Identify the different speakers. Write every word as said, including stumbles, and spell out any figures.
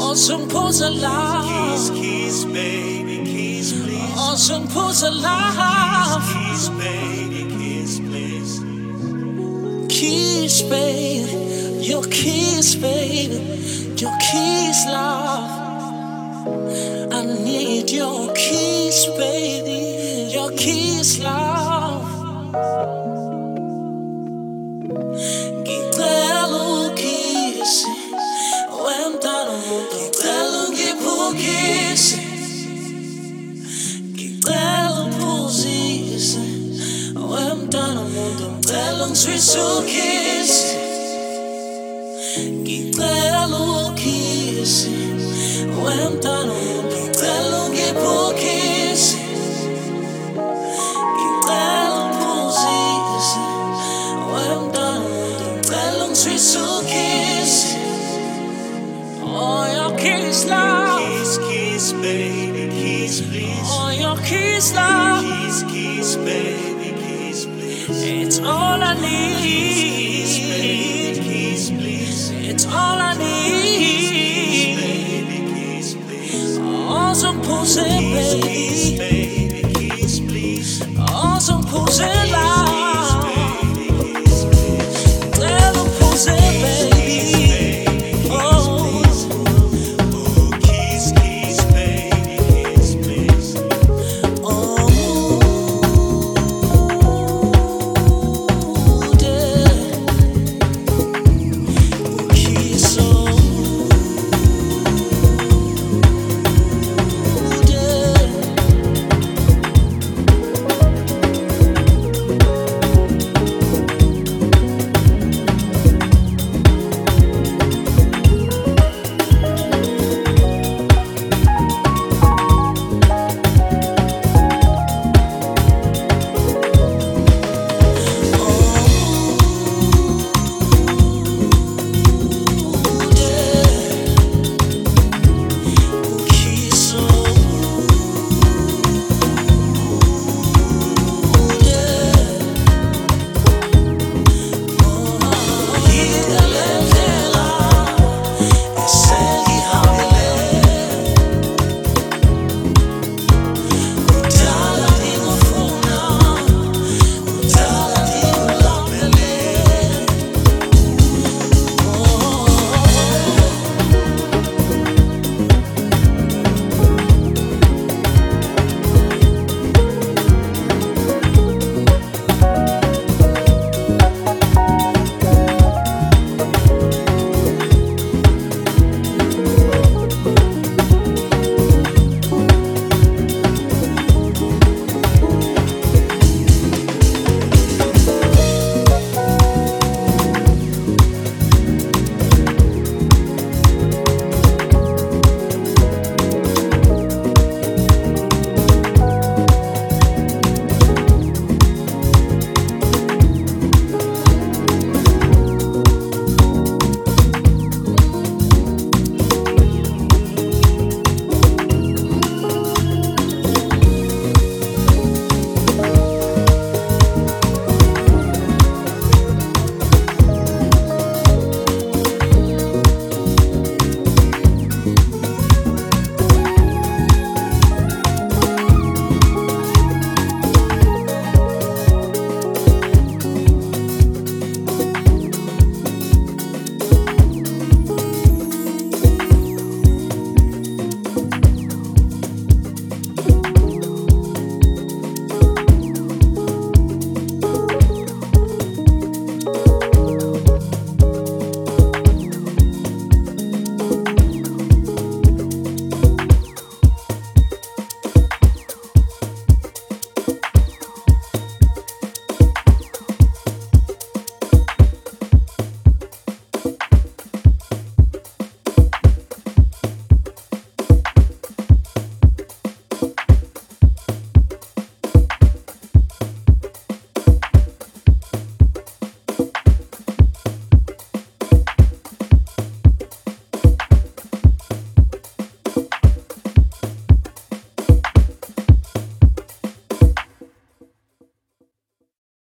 Speaker 1: Awesome pose alive.
Speaker 2: Kiss, kiss, baby, kiss, please.
Speaker 1: Awesome pose alive.
Speaker 2: Kiss, baby, kiss, please.
Speaker 1: Kiss, baby. Your kiss, baby. Your kiss, love. I need your kiss, baby. Your kiss, love. Ngicela ukisi wemntana umuntu, ngicela ungiphukise, ngicela uphuzise wemntana umuntu, ngicela ungiswisukise, ngicela ukisi wemntana umuntu, ngicela ungiphukise, ngicela uphuzise wemntana umuntu, ngicela ungiswisukise. Oh, your kiss, love.
Speaker 2: Kiss, kiss, baby, kiss, please.
Speaker 1: Oh, your kiss, love.
Speaker 2: Kiss, kiss, baby, kiss, please.
Speaker 1: It's all I
Speaker 2: Kiss, baby,
Speaker 1: need.
Speaker 2: kiss, please.
Speaker 1: It's all I
Speaker 2: Kiss,
Speaker 1: need.
Speaker 2: baby, kiss, please.
Speaker 1: Awesome pussy,
Speaker 2: Kiss,
Speaker 1: baby.
Speaker 2: baby.